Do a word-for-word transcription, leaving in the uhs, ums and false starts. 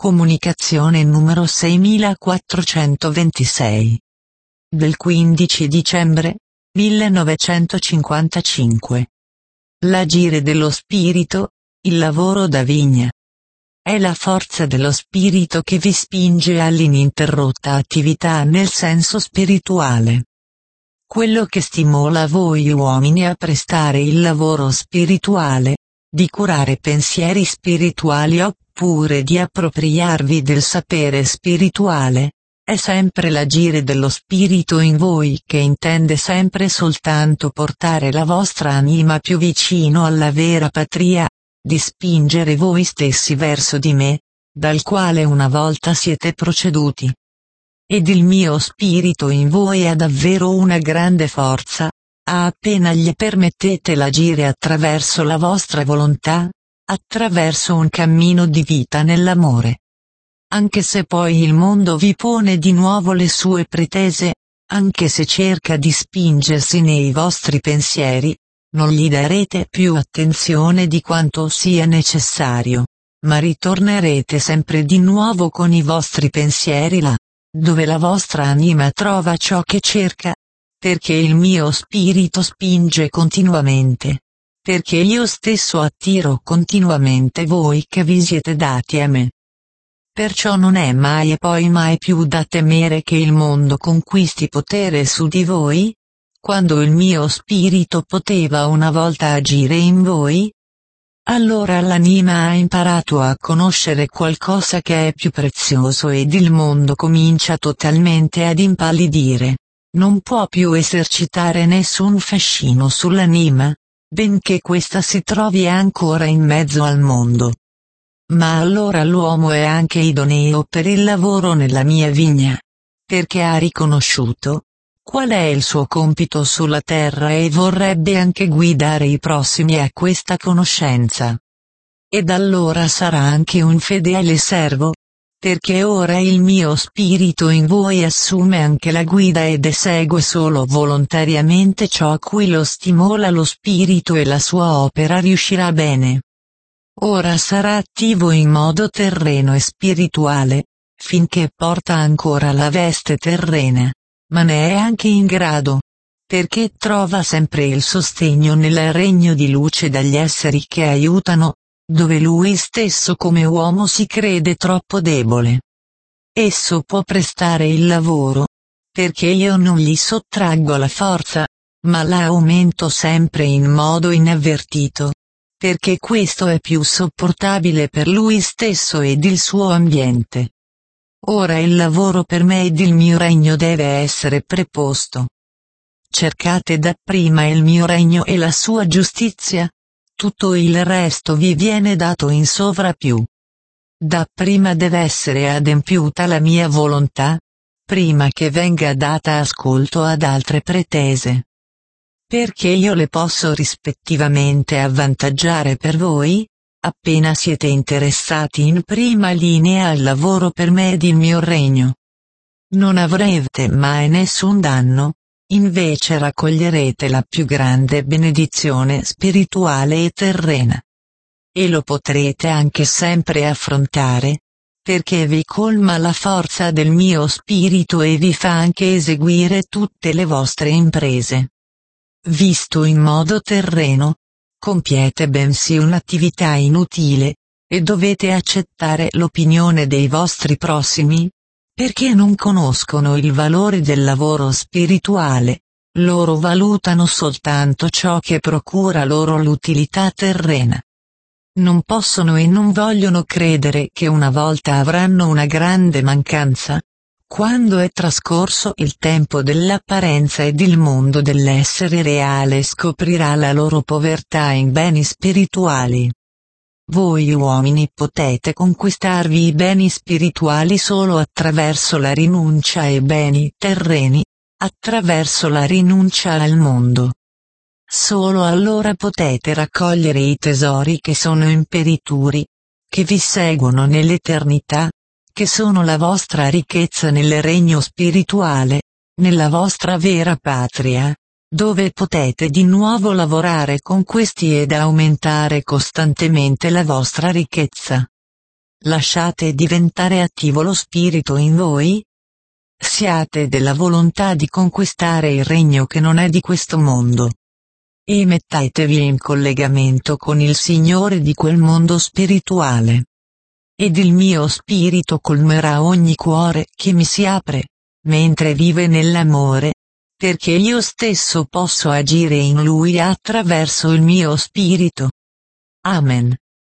Comunicazione numero seimilaquattrocentoventisei. Del quindici dicembre millenovecentocinquantacinque. L'agire dello spirito, il lavoro da vigna. È la forza dello spirito che vi spinge all'ininterrotta attività nel senso spirituale. Quello che stimola voi uomini a prestare il lavoro spirituale, di curare pensieri spirituali oppure di appropriarvi del sapere spirituale, è sempre l'agire dello spirito in voi che intende sempre soltanto portare la vostra anima più vicino alla vera patria, di spingere voi stessi verso di me, dal quale una volta siete proceduti. Ed il mio spirito in voi ha davvero una grande forza, a appena gli permettete l'agire attraverso la vostra volontà, attraverso un cammino di vita nell'amore. Anche se poi il mondo vi pone di nuovo le sue pretese, anche se cerca di spingersi nei vostri pensieri, non gli darete più attenzione di quanto sia necessario, ma ritornerete sempre di nuovo con i vostri pensieri là, dove la vostra anima trova ciò che cerca, perché il mio spirito spinge continuamente, perché io stesso attiro continuamente voi che vi siete dati a me. Perciò non è mai e poi mai più da temere che il mondo conquisti potere su di voi, quando il mio spirito poteva una volta agire in voi. Allora l'anima ha imparato a conoscere qualcosa che è più prezioso ed il mondo comincia totalmente ad impallidire. Non può più esercitare nessun fascino sull'anima, benché questa si trovi ancora in mezzo al mondo. Ma allora l'uomo è anche idoneo per il lavoro nella mia vigna, perché ha riconosciuto qual è il suo compito sulla terra e vorrebbe anche guidare i prossimi a questa conoscenza. Ed allora sarà anche un fedele servo, perché ora il mio spirito in voi assume anche la guida ed esegue solo volontariamente ciò a cui lo stimola lo spirito e la sua opera riuscirà bene. Ora sarà attivo in modo terreno e spirituale, finché porta ancora la veste terrena, ma ne è anche in grado, perché trova sempre il sostegno nel regno di luce dagli esseri che aiutano, dove lui stesso come uomo si crede troppo debole. Esso può prestare il lavoro, perché io non gli sottraggo la forza, ma la aumento sempre in modo inavvertito, perché questo è più sopportabile per lui stesso ed il suo ambiente. Ora il lavoro per me ed il mio regno deve essere preposto. Cercate dapprima il mio regno e la sua giustizia, tutto il resto vi viene dato in sovrappiù. Dapprima deve essere adempiuta la mia volontà, prima che venga data ascolto ad altre pretese. Perché io le posso rispettivamente avvantaggiare per voi, appena siete interessati in prima linea al lavoro per me ed il mio regno. Non avrete mai nessun danno, invece raccoglierete la più grande benedizione spirituale e terrena. E lo potrete anche sempre affrontare, perché vi colma la forza del mio spirito e vi fa anche eseguire tutte le vostre imprese. Visto in modo terreno, compiete bensì un'attività inutile, e dovete accettare l'opinione dei vostri prossimi, perché non conoscono il valore del lavoro spirituale, loro valutano soltanto ciò che procura loro l'utilità terrena. Non possono e non vogliono credere che una volta avranno una grande mancanza, quando è trascorso il tempo dell'apparenza ed il mondo dell'essere reale scoprirà la loro povertà in beni spirituali. Voi uomini potete conquistarvi i beni spirituali solo attraverso la rinuncia ai beni terreni, attraverso la rinuncia al mondo. Solo allora potete raccogliere i tesori che sono imperituri, che vi seguono nell'eternità, che sono la vostra ricchezza nel regno spirituale, nella vostra vera patria, dove potete di nuovo lavorare con questi ed aumentare costantemente la vostra ricchezza. lasciate diventare attivo lo spirito in voi. Siate della volontà di conquistare il regno che non è di questo mondo. E mettetevi in collegamento con il Signore di quel mondo spirituale. Ed il mio spirito colmerà ogni cuore che mi si apre, mentre vive nell'amore, perché io stesso posso agire in lui attraverso il mio spirito. Amen.